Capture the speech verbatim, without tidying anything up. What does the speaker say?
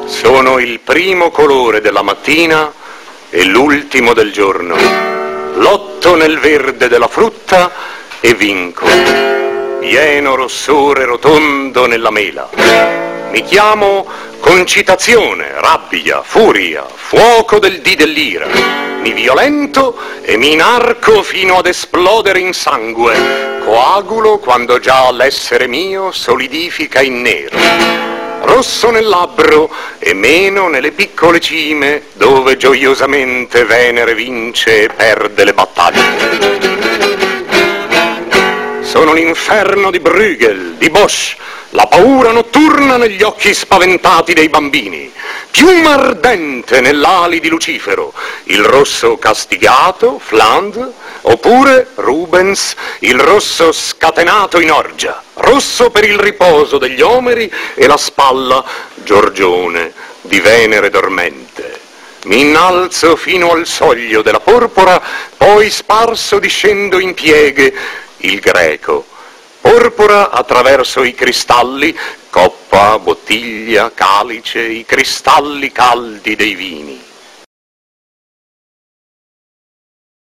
Sono il primo colore della mattina e l'ultimo del giorno. Lotto nel verde della frutta e vinco. Pieno rossore rotondo nella mela. Mi chiamo concitazione, rabbia, furia, fuoco del dì dell'ira. Mi violento e mi inarco fino ad esplodere in sangue. Coagulo quando già l'essere mio solidifica in nero. Rosso nel labbro e meno nelle piccole cime dove gioiosamente Venere vince e perde le battaglie. Sono l'inferno di Bruegel, di Bosch, la paura notturna negli occhi spaventati dei bambini, piuma ardente nell'ali di Lucifero, il rosso castigato, Fland, oppure Rubens, il rosso scatenato in orgia, rosso per il riposo degli Omeri e la spalla, Giorgione, di Venere dormente. Mi innalzo fino al soglio della porpora, poi sparso discendo in pieghe, il greco. Porpora attraverso i cristalli, coppa, bottiglia, calice, i cristalli caldi dei vini.